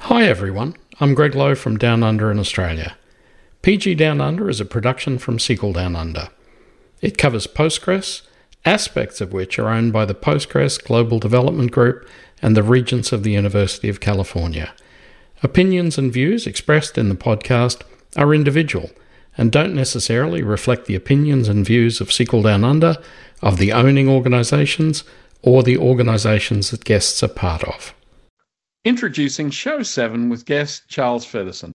Hi everyone, I'm Greg Lowe from Down Under in Australia. PG Down Under is a production from SQL Down Under. It covers Postgres, aspects of which are owned by the Postgres Global Development Group and the Regents of the University of California. Opinions and views expressed in the podcast are individual and don't necessarily reflect the opinions and views of SQL Down Under, of the owning organisations, or the organisations that guests are part of. Introducing Show 7 with guest Charles Featherston.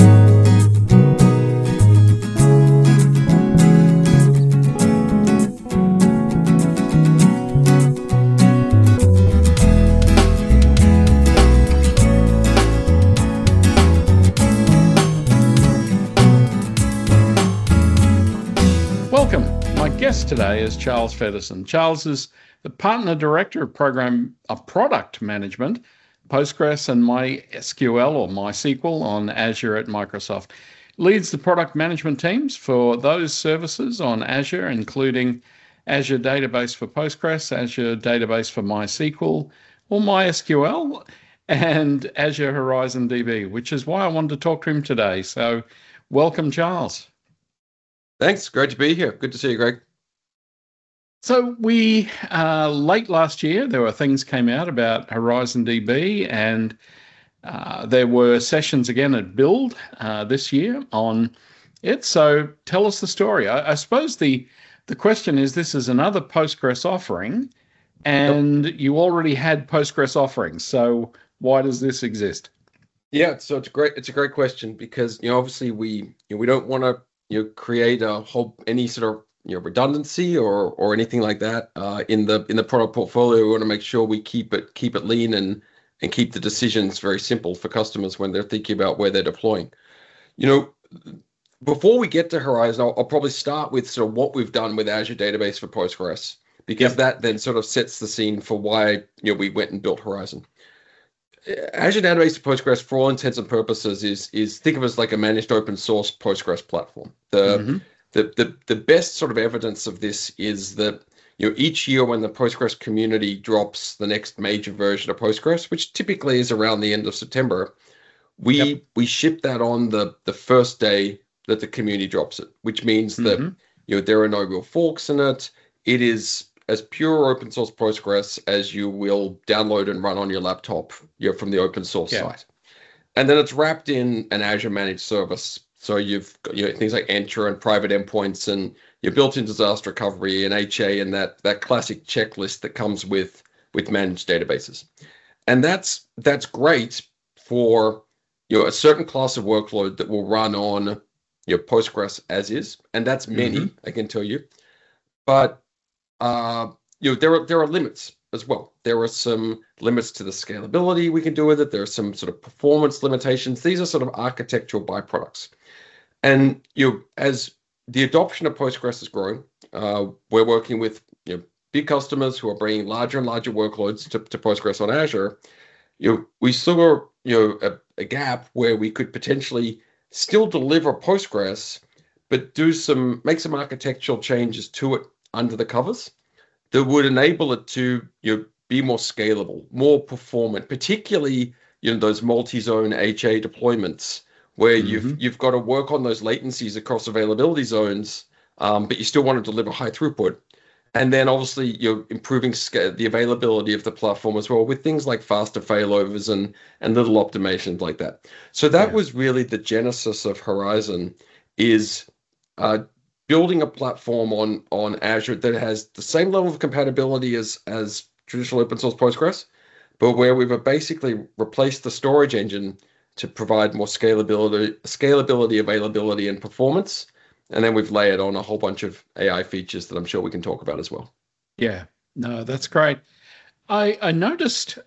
Welcome. My guest today is Charles Featherston. Charles is the Partner Director of Product Management, Postgres and MySQL or MySQL on Azure at Microsoft. Leads the product management teams for those services on Azure, including Azure Database for Postgres, Azure Database for MySQL or MySQL, and Azure Horizon DB, which is why I wanted to talk to him today. So welcome, Charles. Thanks. Great to be here. Good to see you, Greg. So we, late last year, there were things came out about Horizon DB, and there were sessions again at Build this year on it. So tell us the story. I suppose the question is, this is another Postgres offering, and You already had Postgres offerings. So why does this exist? Yeah, so it's a great question because obviously we don't want to create any sort of redundancy or anything like that in the product portfolio. We want to make sure we keep it lean and keep the decisions very simple for customers when they're thinking about where they're deploying. Before we get to Horizon, I'll probably start with sort of what we've done with Azure Database for Postgres, because that then sort of sets the scene for why we went and built Horizon. Azure Database for Postgres, for all intents and purposes, is think of it as like a managed open source Postgres platform. The best sort of evidence of this is that each year when the Postgres community drops the next major version of Postgres, which typically is around the end of September, we ship that on the first day that the community drops it, which means that there are no real forks in it. It is as pure open source Postgres as you will download and run on your laptop from the open source site. And then it's wrapped in an Azure managed service. So you've got things like Entra and private endpoints and your built-in disaster recovery and HA and that classic checklist that comes with managed databases. And that's great for a certain class of workload that will run on Postgres as is, and that's many, I can tell you. But there are limits as well. There are some limits to the scalability we can do with it. There are some sort of performance limitations. These are sort of architectural byproducts. And as the adoption of Postgres is growing, we're working with big customers who are bringing larger and larger workloads to Postgres on Azure. We saw a gap where we could potentially still deliver Postgres, but make some architectural changes to it under the covers that would enable it to be more scalable, more performant, particularly those multi-zone HA deployments where you've got to work on those latencies across availability zones, but you still want to deliver high throughput. And then obviously you're improving the availability of the platform as well with things like faster failovers and little optimizations like that. So that was really the genesis of Horizon, is building a platform on Azure that has the same level of compatibility as traditional open source Postgres, but where we've basically replaced the storage engine to provide more scalability, availability, and performance. And then we've layered on a whole bunch of AI features that I'm sure we can talk about as well. Yeah, no, that's great. I noticed,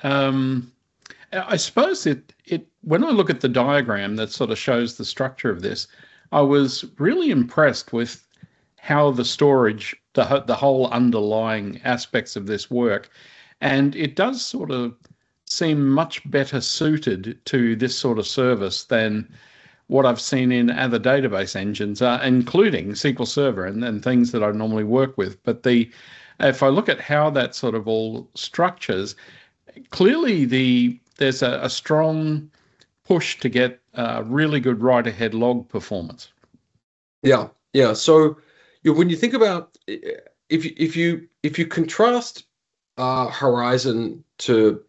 I suppose it when I look at the diagram that sort of shows the structure of this, I was really impressed with how the storage, the whole underlying aspects of this work. And it does sort of seem much better suited to this sort of service than what I've seen in other database engines, including SQL Server and things that I normally work with. But if I look at how that sort of all structures, clearly there's a strong push to get really good write-ahead log performance. Yeah, yeah. So when you think about if you contrast Horizon to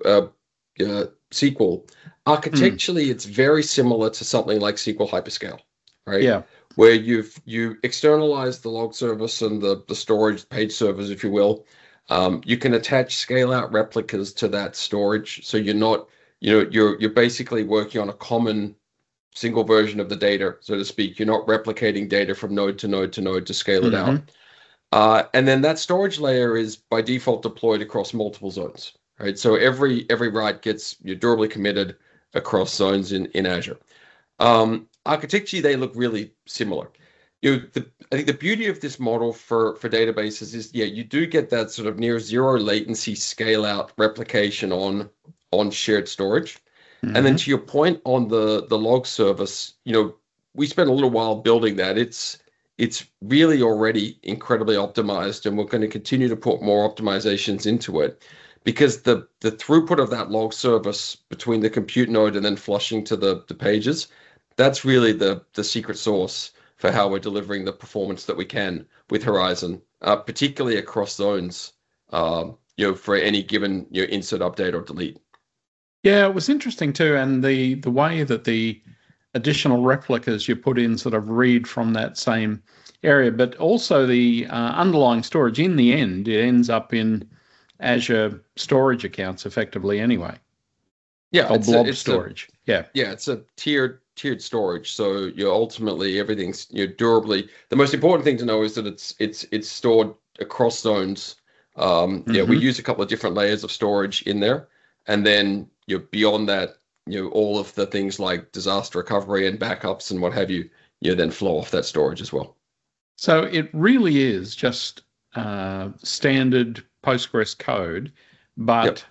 SQL, architecturally it's very similar to something like SQL Hyperscale, right? Yeah. Where you externalize the log service and the storage page servers, if you will. You can attach scale out replicas to that storage, so you're not, you're basically working on a common single version of the data, so to speak. You're not replicating data from node to node to node to scale it out. And then that storage layer is by default deployed across multiple zones, right? So every write gets durably committed across zones in Azure. Architecturally, they look really similar. I think the beauty of this model for databases is, you do get that sort of near zero latency scale out replication on shared storage. And then to your point on the log service, we spent a little while building that. It's really already incredibly optimized, and we're going to continue to put more optimizations into it, because the throughput of that log service between the compute node and then flushing to the pages, that's really the secret sauce for how we're delivering the performance that we can with Horizon, particularly across zones, for any given insert, update, or delete. Yeah, it was interesting too, and the way that the additional replicas you put in sort of read from that same area, but also the underlying storage. In the end, it ends up in Azure storage accounts effectively anyway. Yeah, or blob storage. Yeah, it's a tiered storage. So ultimately everything's durably. The most important thing to know is that it's stored across zones. We use a couple of different layers of storage in there, and then beyond that, all of the things like disaster recovery and backups and what have you, then flow off that storage as well. So it really is just standard Postgres code, but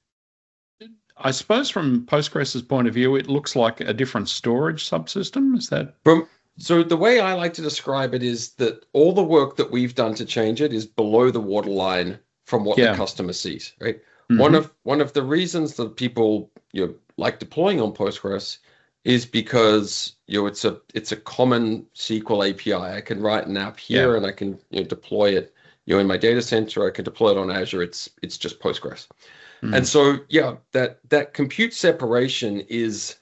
I suppose from Postgres's point of view, it looks like a different storage subsystem. Is that? So the way I like to describe it is that all the work that we've done to change it is below the waterline from what the customer sees, right? One of the reasons that people like deploying on Postgres is because it's a common SQL API. I can write an app here and I can deploy it in my data center. I can deploy it on Azure. It's just Postgres. And so that compute separation is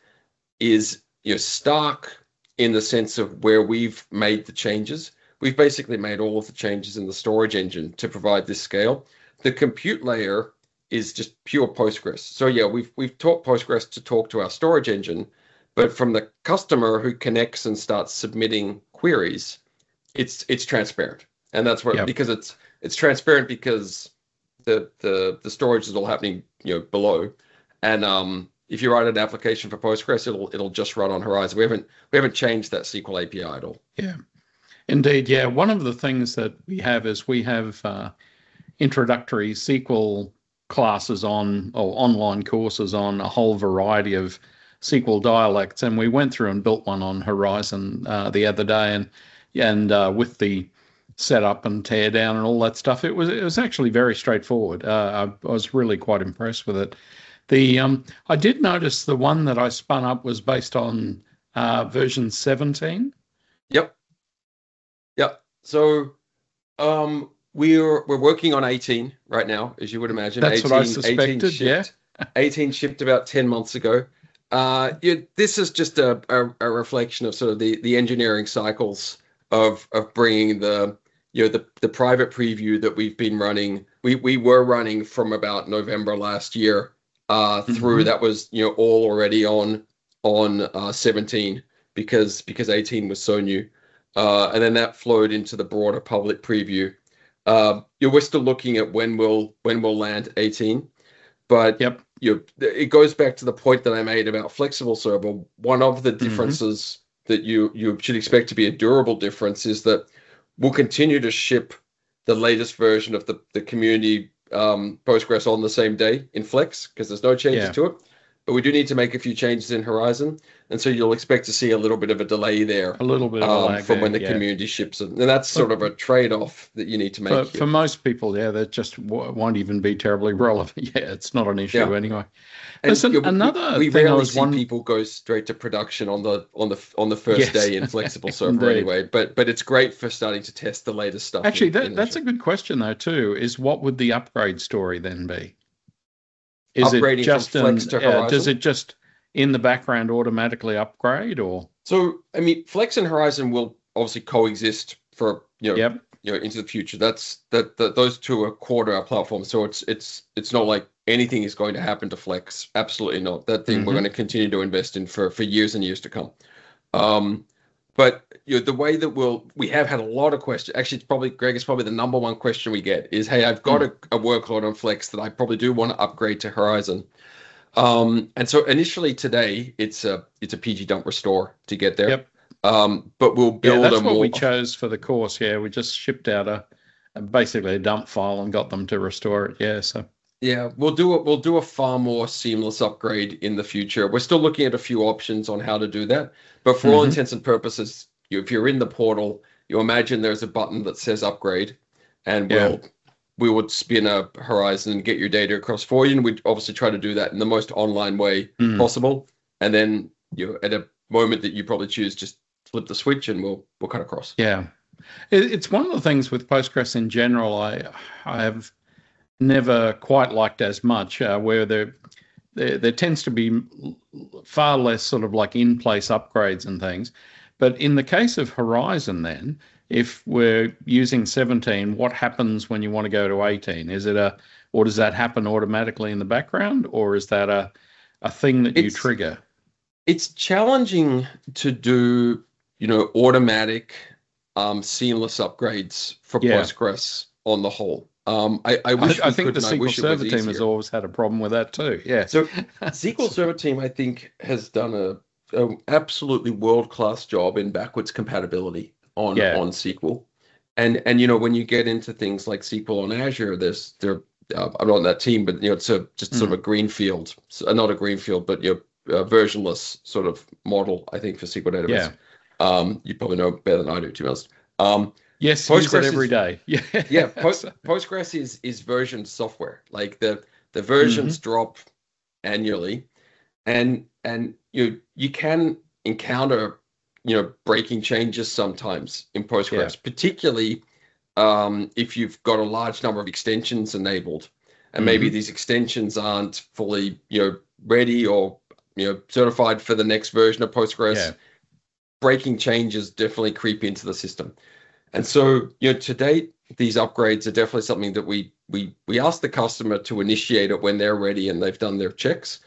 stark in the sense of where we've made the changes. We've basically made all of the changes in the storage engine to provide this scale. The compute layer is just pure Postgres. So we've taught Postgres to talk to our storage engine, but from the customer who connects and starts submitting queries, it's transparent. And that's what because it's transparent because the storage is all happening below. And if you write an application for Postgres, it'll just run on Horizon. We haven't changed that SQL API at all. Yeah, indeed. Yeah, one of the things that we have is we have introductory SQL classes on, or online courses on, a whole variety of SQL dialects, and we went through and built one on Horizon the other day, and with the setup and tear down and all that stuff, it was actually very straightforward. I was really quite impressed with it. I did notice the one that I spun up was based on version 17. Yep. So we're working on 18 right now, as you would imagine. That's 18, what I suspected. 18 shipped, 18 shipped about 10 months ago. This is just a reflection of sort of the engineering cycles of bringing the private preview that we've been running. We were running from about November last year through. That was all already on 17 because 18 was so new, and then that flowed into the broader public preview. We're still looking at when we'll land 18, but it goes back to the point that I made about flexible server. One of the differences that you should expect to be a durable difference is that we'll continue to ship the latest version of the community Postgres on the same day in Flex, because there's no changes to it. but we do need to make a few changes in Horizon, and so you'll expect to see a little bit of a delay there, a little bit of a lag from there, when the community ships it. And that's sort of a trade-off that you need to make. For most people, that just won't even be terribly relevant. Yeah, it's not an issue anyway. And listen, another we thing rarely see people go straight to production on the first day in Flexible Server anyway. But it's great for starting to test the latest stuff. Actually, that's a good question though too. Is what would the upgrade story then be? Is upgrading it just from Flex to Horizon? Does it just in the background automatically upgrade, or? So I mean, Flex and Horizon will obviously coexist for Yep. into the future. Those two are core to our platform. So it's not like anything is going to happen to Flex. Absolutely not. That thing we're going to continue to invest in for years and years to come. But the way that we have had a lot of questions. Actually, Greg, it's probably the number one question we get is, hey, I've got a workload on Flex that I probably do want to upgrade to Horizon. And so initially today it's a PG dump restore to get there. Yep. But we'll build that's what we chose for the course. Yeah, we just shipped out basically a dump file and got them to restore it. Yeah, so we'll do a far more seamless upgrade in the future. We're still looking at a few options on how to do that, but for all intents and purposes, if you're in the portal, you imagine there's a button that says upgrade, and we would spin a Horizon and get your data across for you, and we'd obviously try to do that in the most online way possible. And then at a moment that you probably choose, just flip the switch and we'll cut across. Yeah, it's one of the things with Postgres in general I have never quite liked as much, where there tends to be far less sort of like in-place upgrades and things. But in the case of Horizon then, if we're using 17, what happens when you want to go to 18? Or does that happen automatically in the background, or is that a thing that you trigger? It's challenging to do, automatic, seamless upgrades for Postgres on the whole. I think the SQL Server team has always had a problem with that too. Yeah. So SQL Server team, I think, has done a absolutely world-class job in backwards compatibility on SQL. And when you get into things like SQL on Azure, I'm not on that team, but it's just sort of a greenfield, not a greenfield, but versionless sort of model, I think, for SQL database. Yeah. You probably know better than I do, to be honest. Yes, use it every day. Yeah. Postgres is versioned software. Like the versions drop annually, and you can encounter breaking changes sometimes in Postgres, particularly if you've got a large number of extensions enabled, and maybe these extensions aren't fully ready or certified for the next version of Postgres. Yeah. Breaking changes definitely creep into the system. And so, to date, these upgrades are definitely something that we ask the customer to initiate it when they're ready and they've done their checks.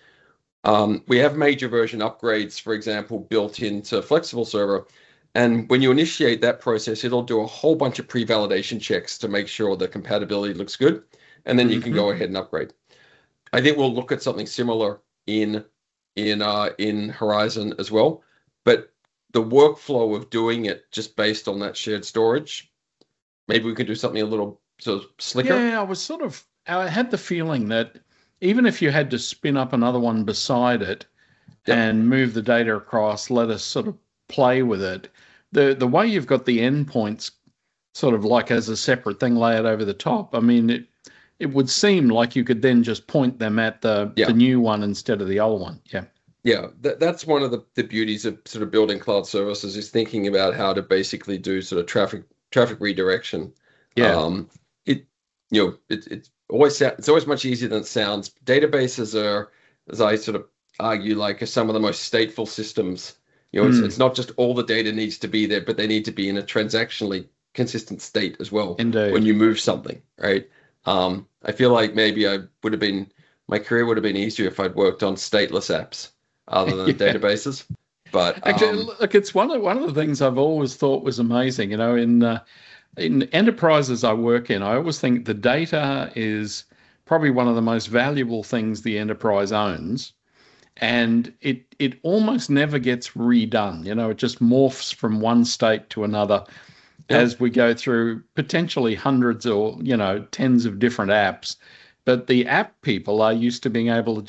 We have major version upgrades, for example, built into Flexible Server. And when you initiate that process, it'll do a whole bunch of pre-validation checks to make sure the compatibility looks good. And then you can go ahead and upgrade. I think we'll look at something similar in Horizon as well. But the workflow of doing it just based on that shared storage, maybe we could do something a little sort of slicker. Yeah, I had the feeling that even if you had to spin up another one beside it and move the data across, let us sort of play with it, the way you've got the endpoints sort of like as a separate thing layered over the top, I mean, it would seem like you could then just point them at the new one instead of the old one. Yeah. Yeah, that's one of the beauties of sort of building cloud services, is thinking about how to basically do sort of traffic redirection. Yeah. It's always much easier than it sounds. Databases are, as I sort of argue, like some of the most stateful systems. It's not just all the data needs to be there, but they need to be in a transactionally consistent state as well. Indeed. When you move something, right? I feel like maybe my career would have been easier if I'd worked on stateless apps other than databases. But actually, look, it's one of the things I've always thought was amazing. In enterprises I work in, I always think the data is probably one of the most valuable things the enterprise owns, and it almost never gets redone. It just morphs from one state to another as we go through potentially hundreds or tens of different apps. But the app people are used to being able to just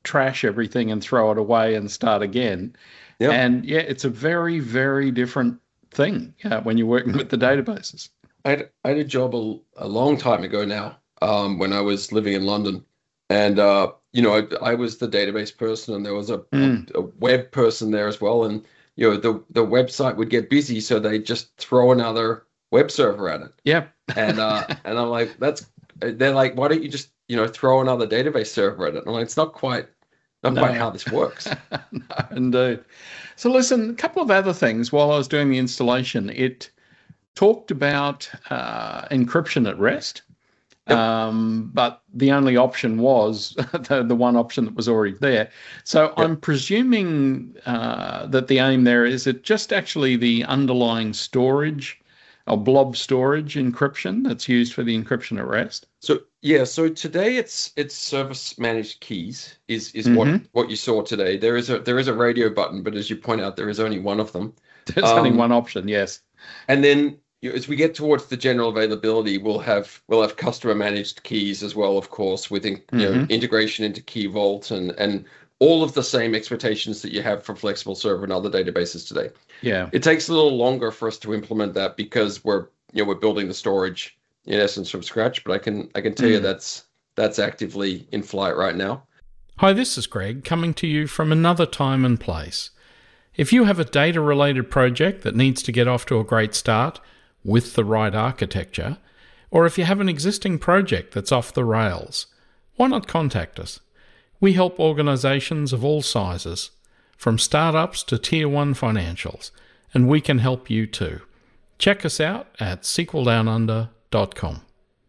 trash everything and throw it away and start again. Yeah. And yeah, it's a very, very different thing when you're working with the databases. I had a job a long time ago now, when I was living in London, and I was the database person, and there was a web person there as well, and the website would get busy, so they just throw another web server at it. Yep. And I'm like, they're like, why don't you just throw another database server at it? And I'm like, it's not quite how this works. No, indeed. So listen, a couple of other things while I was doing the installation. It talked about encryption at rest, but the only option was the one option that was already there. So I'm presuming that the aim there is it just actually the underlying storage or blob storage encryption that's used for the encryption at rest. So today it's service managed keys is what you saw today. There is a radio button, but as you point out, there is only one of them. There's only one option, yes. And then as we get towards the general availability, we'll have customer managed keys as well, of course, with integration into Key Vault and all of the same expectations that you have for Flexible Server and other databases today. Yeah, it takes a little longer for us to implement that because we're building the storage in essence from scratch. But I can tell you that's actively in flight right now. Hi, this is Greg coming to you from another time and place. If you have a data-related project that needs to get off to a great start with the right architecture, or if you have an existing project that's off the rails, why not contact us? We help organizations of all sizes, from startups to Tier 1 financials, and we can help you too. Check us out at SQLDownUnder.com.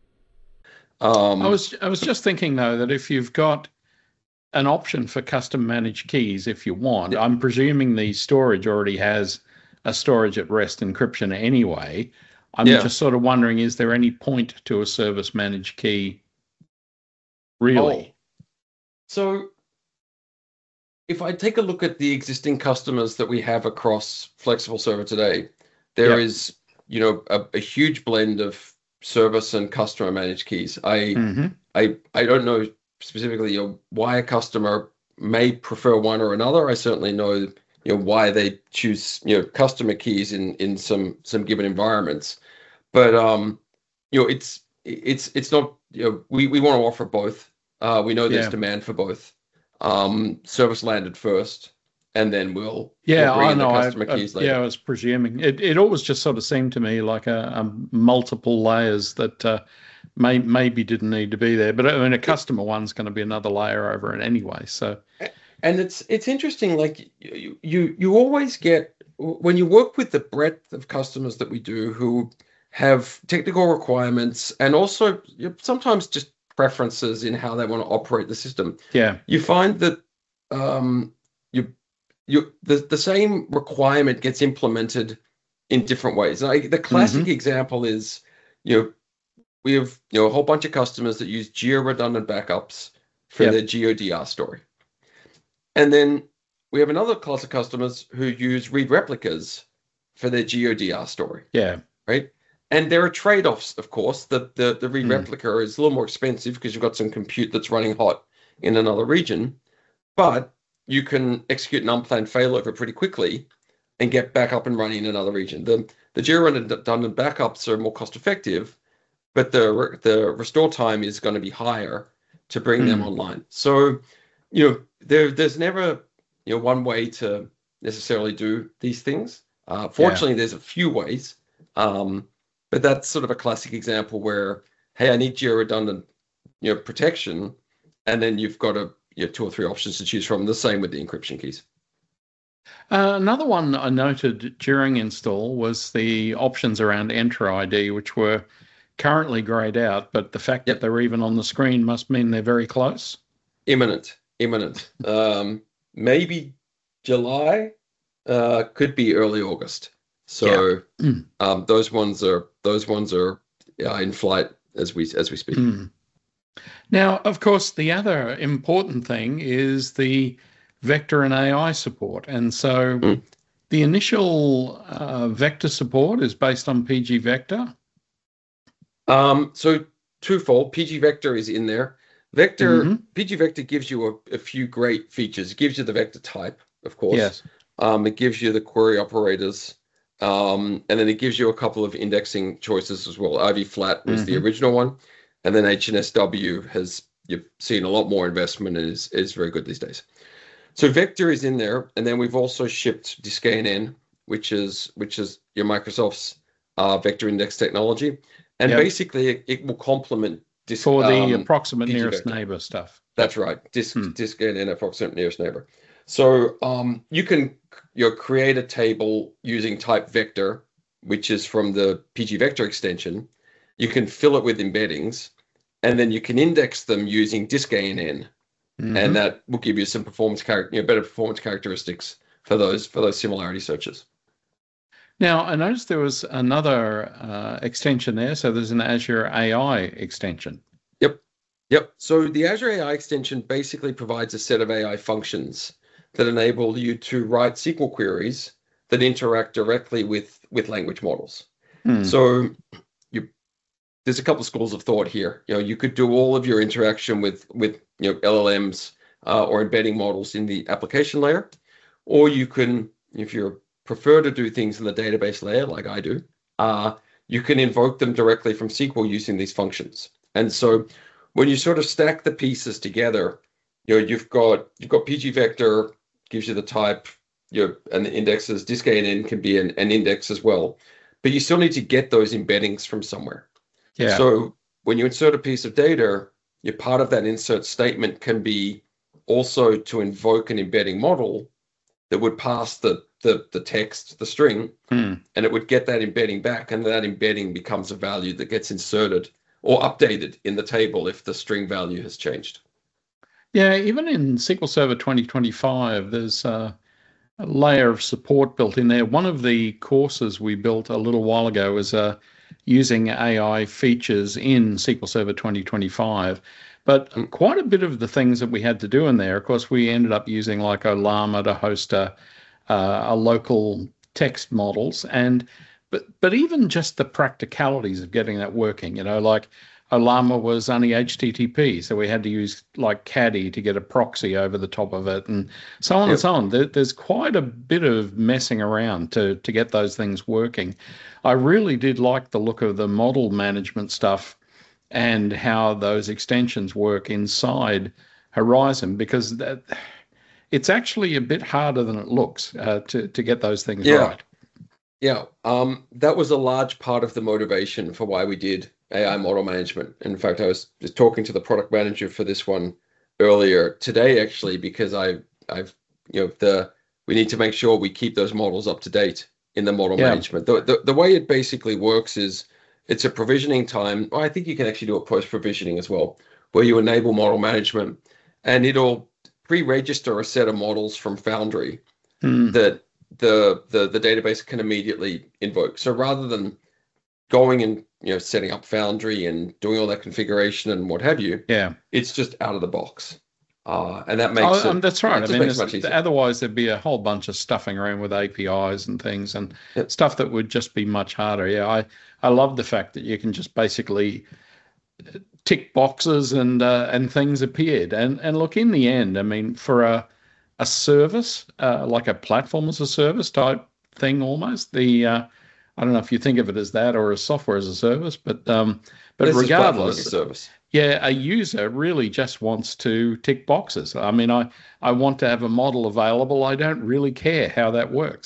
I was just thinking, though, that if you've got an option for custom managed keys, if you want, I'm presuming the storage already has a storage at rest encryption anyway. I'm just sort of wondering, is there any point to a service managed key really? So if I take a look at the existing customers that we have across Flexible Server today, there is, a huge blend of service and customer managed keys. I don't know specifically why a customer may prefer one or another. I certainly know why they choose customer keys in some given environments, but it's not we want to offer both. We know there's demand for both. Service landed first, and then we'll bring in the customer keys later. Yeah, I was presuming it always just sort of seemed to me like a multiple layers that maybe didn't need to be there. But I mean, a customer one's going to be another layer over it anyway. So, and it's interesting. Like you always get, when you work with the breadth of customers that we do who have technical requirements and also sometimes just preferences in how they want to operate the system. Yeah, you find that the same requirement gets implemented in different ways. The classic example is we have a whole bunch of customers that use geo-redundant backups for their GeoDR story, and then we have another class of customers who use read replicas for their GeoDR story. Yeah, right. And there are trade-offs, of course. The read replica is a little more expensive because you've got some compute that's running hot in another region, but you can execute an unplanned failover pretty quickly and get back up and running in another region. The geo-redundant backups are more cost-effective, but the restore time is going to be higher to bring them online. So, there's never one way to necessarily do these things. Fortunately, there's a few ways. But that's sort of a classic example where, hey, I need geo-redundant, protection, and then you've got two or three options to choose from. The same with the encryption keys. Another one I noted during install was the options around Entra ID, which were currently grayed out, but the fact that they're even on the screen must mean they're very close. Imminent. Maybe July, could be early August. So those ones are in flight as we speak. Now, of course, the other important thing is the vector and AI support, and so the initial vector support is based on PG Vector. So twofold. PG Vector is in there. Vector, PG Vector gives you a few great features. It gives you the vector type, of course. Yes. It gives you the query operators. And then it gives you a couple of indexing choices as well. IV flat was the original one. And then HNSW has, you've seen a lot more investment and is very good these days. So Vector is in there. And then we've also shipped DiskANN, which is your Microsoft's vector index technology. And basically it will complement for the approximate PG nearest Vector. neighbor stuff. That's right. DiskANN approximate nearest neighbor. So you can create a table using type vector, which is from the PG Vector extension. You can fill it with embeddings, and then you can index them using DiskANN, and that will give you some better performance characteristics for those similarity searches. Now, I noticed there was another extension there. So there's an Azure AI extension. Yep. So the Azure AI extension basically provides a set of AI functions that enable you to write SQL queries that interact directly with language models. So there's a couple of schools of thought here. You could do all of your interaction with LLMs or embedding models in the application layer, or you can, if you prefer to do things in the database layer, like I do, you can invoke them directly from SQL using these functions. And so when you sort of stack the pieces together, you've got PG Vector gives you the type, and the indexes. DiskANN can be an index as well, but you still need to get those embeddings from somewhere. Yeah. So when you insert a piece of data, your part of that insert statement can be also to invoke an embedding model that would pass the text, the string, and it would get that embedding back, and that embedding becomes a value that gets inserted or updated in the table if the string value has changed. Yeah, even in SQL Server 2025, there's a layer of support built in there. One of the courses we built a little while ago was using AI features in SQL Server 2025. But quite a bit of the things that we had to do in there, of course, we ended up using like Ollama to host a local text models. But even just the practicalities of getting that working, like Ollama was only HTTP, so we had to use like Caddy to get a proxy over the top of it, and so on and so on. There's quite a bit of messing around to get those things working. I really did like the look of the model management stuff and how those extensions work inside Horizon, because it's actually a bit harder than it looks to get those things right. Yeah, that was a large part of the motivation for why we did AI model management. In fact, I was just talking to the product manager for this one earlier today, actually, because we need to make sure we keep those models up to date in the model management. The way it basically works is it's a provisioning time. Well, I think you can actually do it post-provisioning as well, where you enable model management, and it'll pre-register a set of models from Foundry that the database can immediately invoke. So rather than going and setting up Foundry and doing all that configuration and what have you, it's just out of the box, and that makes it. That's right. Makes it much easier. Otherwise there'd be a whole bunch of stuffing around with APIs and things and stuff that would just be much harder. Yeah, I love the fact that you can just basically tick boxes and things appeared. And look, in the end, for a service like a platform as a service type thing, almost I don't know if you think of it as that or as software as a service, but regardless, as a service. Yeah, a user really just wants to tick boxes. I want to have a model available. I don't really care how that works.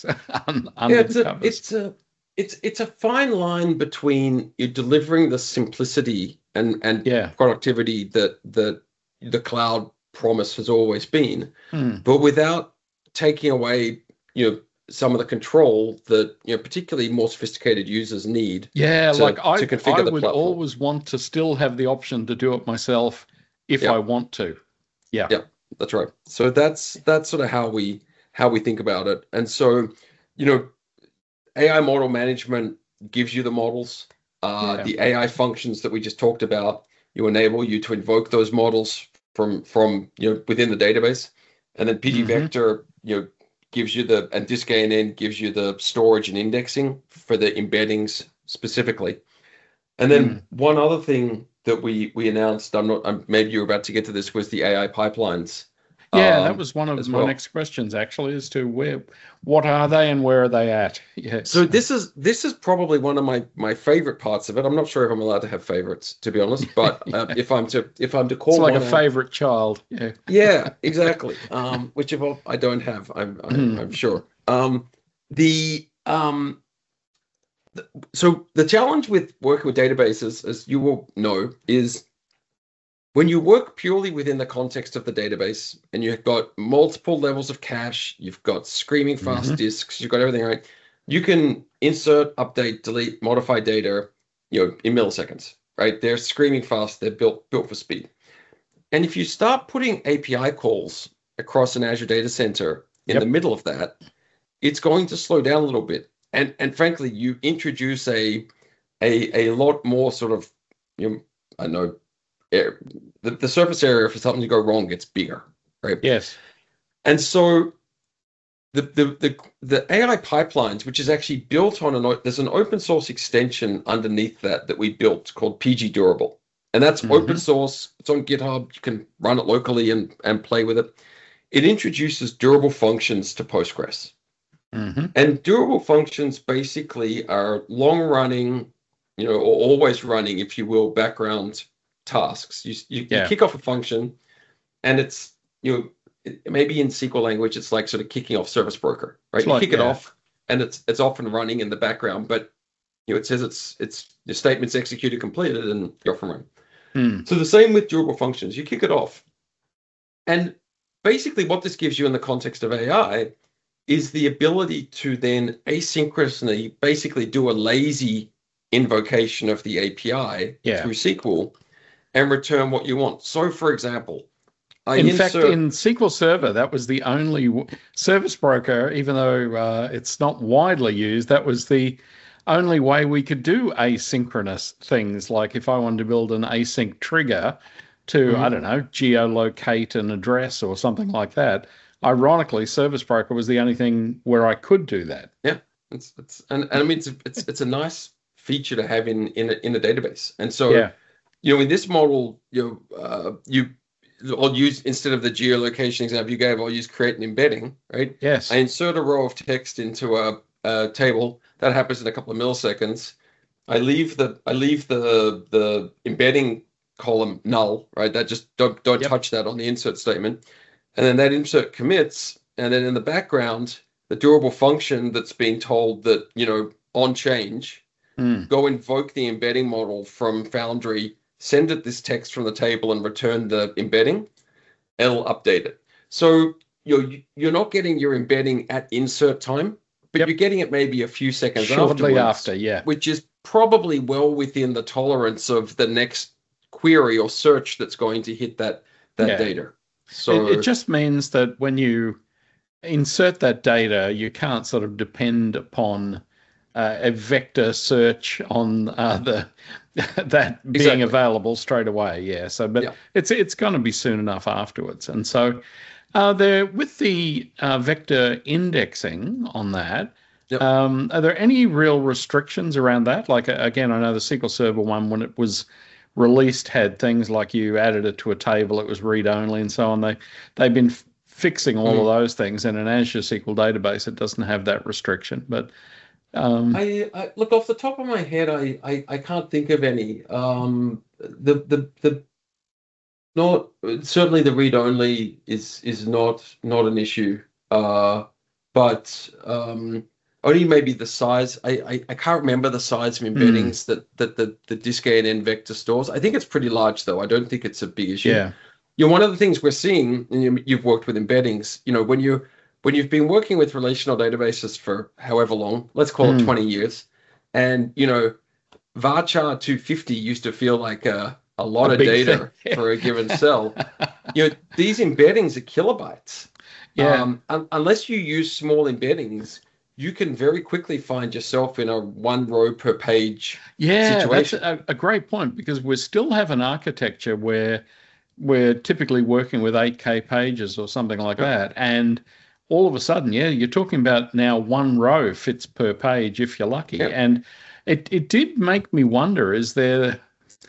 It's a fine line between you delivering the simplicity and productivity that the cloud promise has always been, but without taking away some of the control that particularly more sophisticated users need. Yeah, to configure the would platform. Always want to still have the option to do it myself if I want to. Yeah, that's right. So that's sort of how we think about it. And so AI model management gives you the models, the AI functions that we just talked about. You enable you to invoke those models from within the database, and then PG Vector gives you and DiskANN gives you the storage and indexing for the embeddings specifically. And then one other thing that we announced. Maybe you're about to get to this. Was the AI pipelines? Yeah, that was one of as my well. next questions, actually, as to what are they and where are they at? Yes. So this is probably one of my favorite parts of it. I'm not sure if I'm allowed to have favorites, to be honest, but if I'm to call It's like one a out, favorite child. Yeah. yeah, exactly. Which of all I don't have, I'm sure. The So the challenge with working with databases, as you will know, is when you work purely within the context of the database and you've got multiple levels of cache, you've got screaming fast disks, you've got everything, right? You can insert, update, delete, modify data, in milliseconds, right? They're screaming fast. They're built for speed. And if you start putting API calls across an Azure data center in the middle of that, it's going to slow down a little bit. And frankly, you introduce a lot more sort of, I know, the surface area for something to go wrong gets bigger, right? Yes. And so the AI pipelines, which is actually built on there's an open source extension underneath that we built called PG Durable. And that's open source. It's on GitHub. You can run it locally and play with it. It introduces durable functions to Postgres. And durable functions basically are long running, or always running, if you will, background tasks. You kick off a function, and it's maybe in SQL language it's like sort of kicking off service broker, right? You kick it off, and it's off and running in the background, but it says it's the statement's executed, completed, and you're off and running. So the same with durable functions. You kick it off, and basically what this gives you in the context of AI is the ability to then asynchronously basically do a lazy invocation of the API through SQL and return what you want. So, for example, in SQL Server, that was the only service broker, even though it's not widely used, that was the only way we could do asynchronous things. Like if I wanted to build an async trigger to, I don't know, geolocate an address or something like that, ironically, Service Broker was the only thing where I could do that. Yeah, and I mean it's a nice feature to have in a database. And so in this model, I'll use, instead of the geolocation example you gave, I'll use create an embedding, right? Yes. I insert a row of text into a table that happens in a couple of milliseconds. I leave the embedding column null, right? That just don't touch that on the insert statement. And then that insert commits, and then in the background, the durable function that's being told that, on change, go invoke the embedding model from Foundry, send it this text from the table and return the embedding, it'll update it. So you're not getting your embedding at insert time, but you're getting it maybe a few seconds shortly after, which is probably well within the tolerance of the next query or search that's going to hit that data. So it just means that when you insert that data, you can't sort of depend upon a vector search on that being available straight away. Yeah. So, but it's going to be soon enough afterwards. And so, there with the vector indexing on that. Are there any real restrictions around that? Like again, I know the SQL Server one, when it was released, had things like you added it to a table, it was read only and so on. They've been fixing all of those things, and in Azure SQL database it doesn't have that restriction. But I look, off the top of my head, I can't think of any. Not certainly the read only is not an issue, but only maybe the size. I can't remember the size of embeddings that the Disk-ANN vector stores. I think it's pretty large, though. I don't think it's a big issue. Yeah. One of the things we're seeing, and you've worked with embeddings, when you've been working with relational databases for however long, let's call it 20 years, and varchar 250 used to feel like a lot of data for a given cell. These embeddings are kilobytes. Unless you use small embeddings, you can very quickly find yourself in a one row per page situation. That's a great point, because we still have an architecture where we're typically working with 8K pages or something like that. And all of a sudden, you're talking about now one row fits per page if you're lucky. And it did make me wonder, is there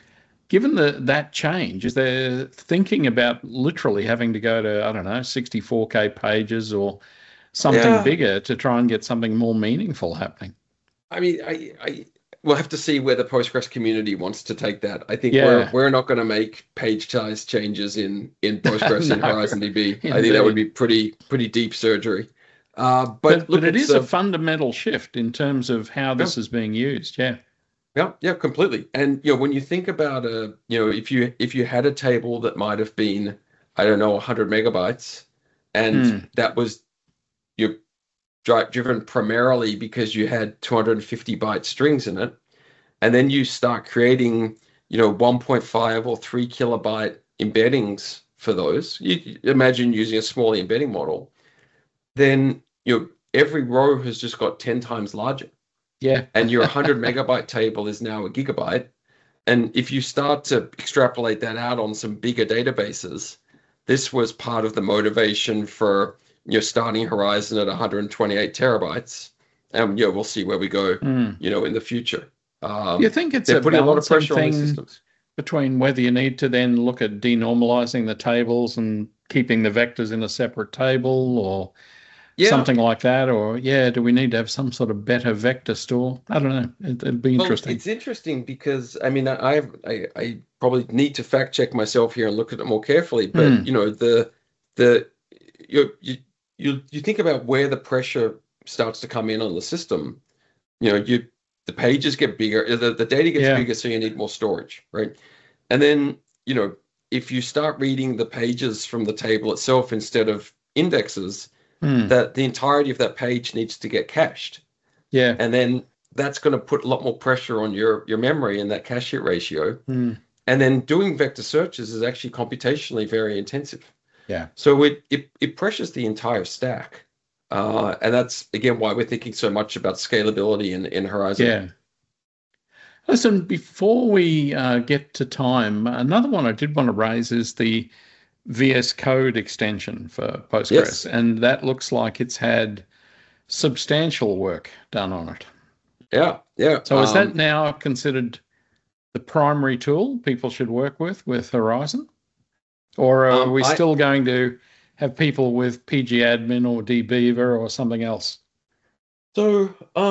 given that change, is there thinking about literally having to go to, I don't know, 64K pages or something bigger to try and get something more meaningful happening? I mean, we'll have to see where the Postgres community wants to take that. I think we're not going to make page size changes in Postgres in Horizon DB. I think that would be pretty deep surgery. But it is a fundamental shift in terms of how this is being used. Yeah, completely. And when you think about if you had a table that might have been, I don't know, 100 megabytes, and that was driven primarily because you had 250 byte strings in it, and then you start creating 1.5 or 3 kilobyte embeddings for those. You imagine using a small embedding model, then every row has just got 10 times larger. Yeah. And your 100 megabyte table is now a gigabyte. And if you start to extrapolate that out on some bigger databases, this was part of the motivation for starting Horizon at 128 terabytes. And we'll see where we go, in the future. You think it's putting a lot of pressure on the systems between whether you need to then look at denormalizing the tables and keeping the vectors in a separate table, or something like that, or do we need to have some sort of better vector store? I don't know. It'd be interesting. It's interesting because I mean I probably need to fact check myself here and look at it more carefully. But you think about where the pressure starts to come in on the system. The pages get bigger, the data gets bigger, so you need more storage, right? And then if you start reading the pages from the table itself instead of indexes, that the entirety of that page needs to get cached. Yeah. And then that's going to put a lot more pressure on your memory and that cache hit ratio. And then doing vector searches is actually computationally very intensive. Yeah. So it pressures the entire stack. And that's, again, why we're thinking so much about scalability in Horizon. Yeah. Listen, before we get to time, another one I did want to raise is the VS Code extension for Postgres, Yes. and that looks like it's had substantial work done on it. Yeah. So is that now considered the primary tool people should work with Horizon? Or are we still going to have people with pgadmin or dbeaver or something else? So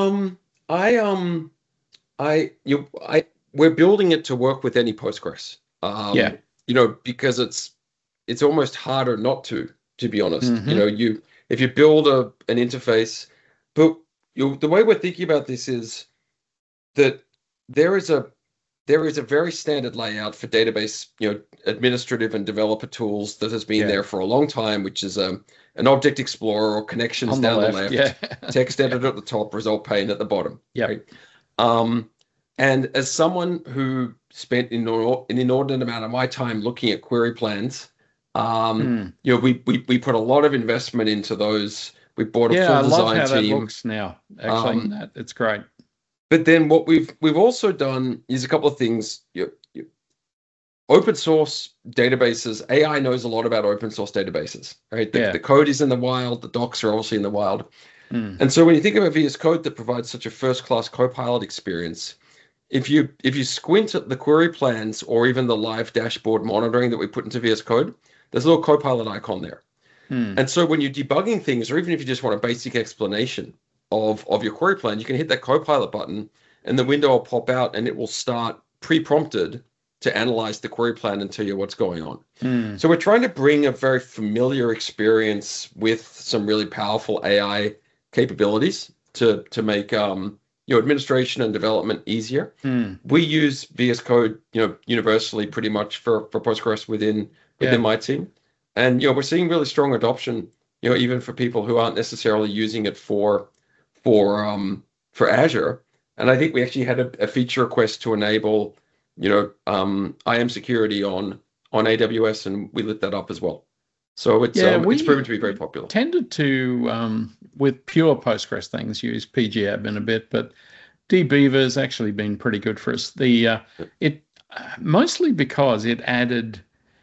we're building it to work with any Postgres. Because it's almost harder not to be honest. If you build an interface, but the way we're thinking about this is that there is a very standard layout for database, administrative and developer tools that has been there for a long time, which is an object explorer or connections on down the left, text editor at the top, result pane at the bottom. Yeah. Right? And as someone who spent an inordinate amount of my time looking at query plans, we put a lot of investment into those. We bought a full design team. I love how that looks now. Actually, it's great. But then what we've also done is a couple of things. Open source databases. AI knows a lot about open source databases, right? The code is in the wild. The docs are obviously in the wild. And so when you think about VS Code that provides such a first-class Copilot experience, if you squint at the query plans or even the live dashboard monitoring that we put into VS Code, there's a little Copilot icon there. And so when you're debugging things, or even if you just want a basic explanation of your query plan, you can hit that Copilot button and the window will pop out and it will start pre-prompted to analyze the query plan and tell you what's going on. So we're trying to bring a very familiar experience with some really powerful AI capabilities to make administration and development easier. We use VS Code universally pretty much for Postgres within my team. And we're seeing really strong adoption, even for people who aren't necessarily using it for Azure. And I think we actually had a feature request to enable IAM security on AWS, and we lit that up as well. So it's proven to be very popular. Tended to with pure Postgres things use pgadmin a bit, but dbeaver has actually been pretty good for us. It mostly because it added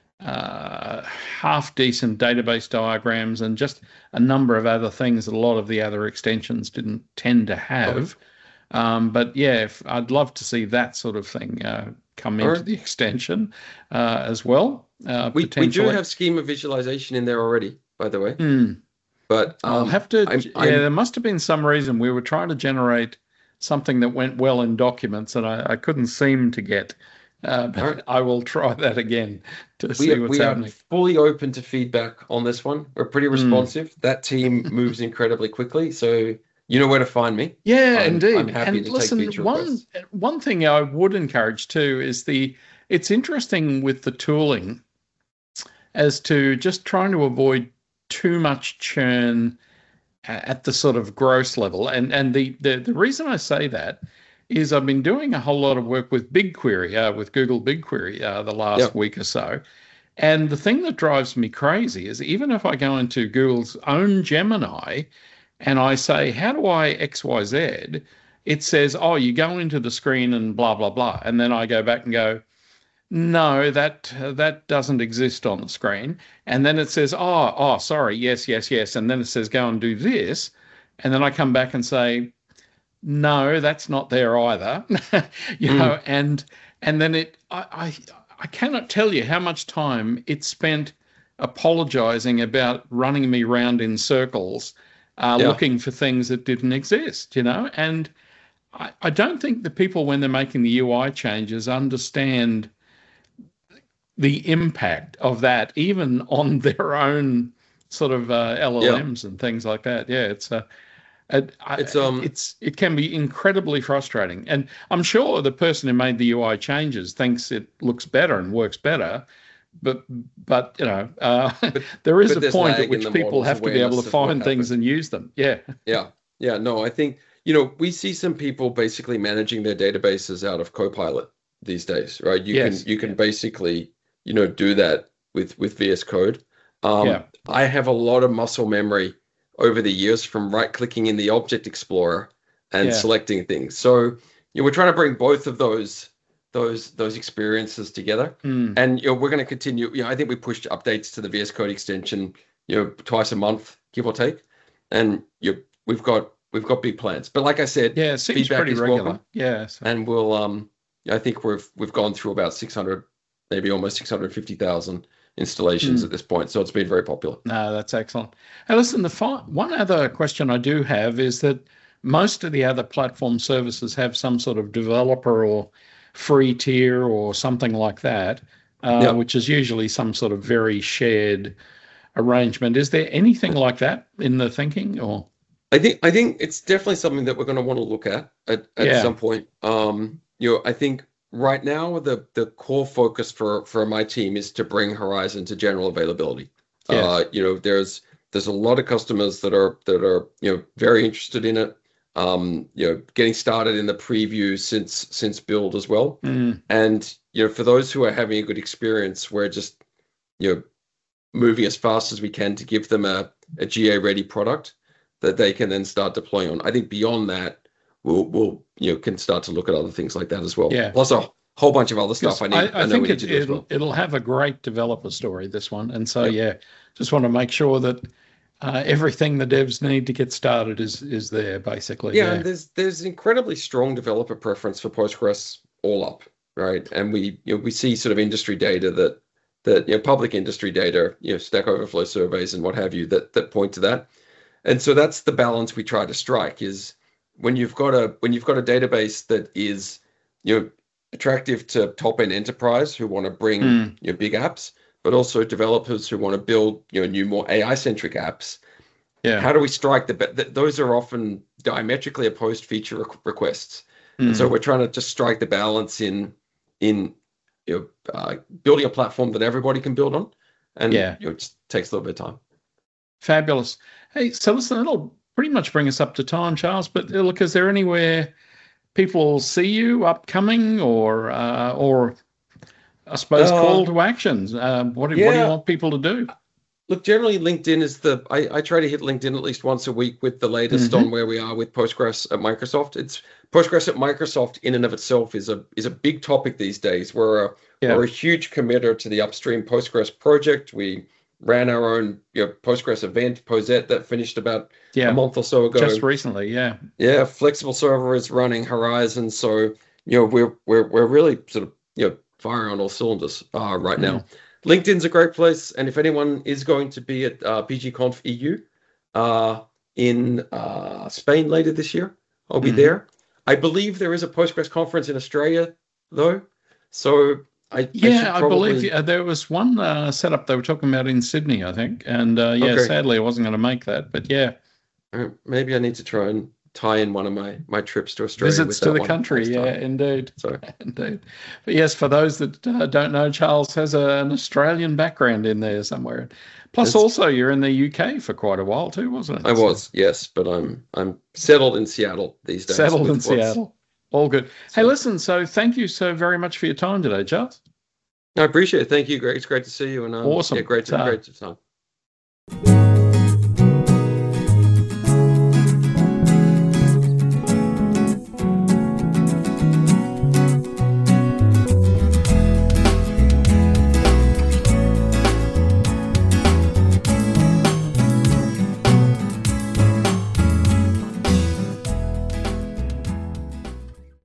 half decent database diagrams and just a number of other things that a lot of the other extensions didn't tend to have. But I'd love to see that sort of thing come All into right. the extension as well. We do Potentially. have schema visualization in there already, by the way. Hmm. But I'll have to, yeah, I'm there must have been some reason we were trying to generate something that went well in documents and I couldn't seem to get. all right. But I will try that again to We see what's we are happening. fully open to feedback on this one. We're pretty Hmm. responsive. That team moves incredibly quickly, so you know where to find me. Yeah, I'm indeed. happy And to take listen, future requests. one thing I would encourage too is it's interesting with the tooling as to just trying to avoid too much churn at the sort of gross level. And the reason I say that is I've been doing a whole lot of work with BigQuery, with Google BigQuery, the Yeah. last week or so. And the thing that drives me crazy is even if I go into Google's own Gemini and I say, how do I XYZ? It says, oh, you go into the screen and blah, blah, blah. And then I go back and go, no, that doesn't exist on the screen. And then it says, sorry, yes, yes, yes. And then it says, go and do this. And then I come back and say, no, that's not there either. Mm. And then I cannot tell you how much time it spent apologizing about running me round in circles, Yeah. looking for things that didn't exist, and I don't think the people when they're making the UI changes understand the impact of that, even on their own sort of Yeah. LLMs and things like that. Yeah, It's it can be incredibly frustrating, and I'm sure the person who made the UI changes thinks it looks better and works better, but but there is but a there's point at lag in which the people model's have to be able awareness to of what find things happened. and use them. Yeah, Yeah. Yeah. No, I think, we see some people basically managing their databases out of Copilot these days, right? yes, You can basically, do that with VS Code. yeah, I have a lot of muscle memory over the years from right-clicking in the Object Explorer and yeah, selecting things. So, we're trying to bring both of those experiences together. mm, And we're going to continue. I think we pushed updates to the VS Code extension, twice a month, give or take. And we've got big plans. But like I said, yeah. It seems feedback pretty is regular. welcome, Yeah, so. and we'll I think we've gone through about 600, maybe almost 650,000 installations Mm. at this point. So it's been very popular. No, that's excellent. Hey, listen, one other question I do have is that most of the other platform services have some sort of developer or free tier or something like that, Yeah. which is usually some sort of very shared arrangement. Is there anything like that in the thinking or? I think it's definitely something that we're going to want to look at Yeah. some point. I think right now the core focus for my team is to bring Horizon to general availability. Yes. There's a lot of customers that are very interested in it. Getting started in the preview since build as well. Mm, And for those who are having a good experience, we're just moving as fast as we can to give them a GA ready product that they can then start deploying on. I think beyond that, we'll can start to look at other things like that as well. yeah. Plus a whole bunch of other stuff Because I I know we think need to do as well. it'll have a great developer story, this one. And so, Yep. yeah, just want to make sure that everything the devs need to get started is there, basically. Yeah, Yeah. and there's incredibly strong developer preference for Postgres all up, right? And we see sort of industry data that public industry data, Stack Overflow surveys and what have you that point to that. And so that's the balance we try to strike is when you've got a database that is attractive to top end enterprise who want to bring Mm, big apps, but also developers who want to build new more AI centric apps. yeah. How do we strike those are often diametrically opposed feature requests, and so Mm, we're trying to just strike the balance in building a platform that everybody can build on, and yeah. it just takes a little bit of time. Fabulous. Hey, so listen, that'll pretty much bring us up to time, Charles. But look, is there anywhere people see you upcoming or I suppose call Uh, to actions? What do you yeah, want people to do? look, generally LinkedIn is I try to hit LinkedIn at least once a week with the latest on Hmm. where we are with Postgres at Microsoft. It's Postgres at Microsoft in and of itself is a big topic these days. Yeah. We're a huge committer to the upstream Postgres project. We ran our own Postgres event, Posette, that finished about a Yeah. month or so ago. Just recently. Yeah. Yeah, Flexible Server is running Horizon, so we're really sort of firing on all cylinders right now. LinkedIn's a great place, and if anyone is going to be at PGConf EU in Spain later this year, I'll be there. I believe there is a Postgres conference in Australia, though. So I believe there was one setup they were talking about in Sydney, I think. And sadly I wasn't going to make that. But yeah. Maybe I need to try and tie in one of my trips to Australia. Visits to the country, indeed. So. Indeed. But yes, for those that don't know, Charles has an Australian background in there somewhere. Plus, also, you're in the UK for quite a while too, wasn't it? I was, yes, but I'm settled in Seattle these days. Settled in Seattle. All good. Hey, listen, so thank you so very much for your time today, Charles. I appreciate it. Thank you. Great. It's great to see you. And awesome. Yeah, great to talk.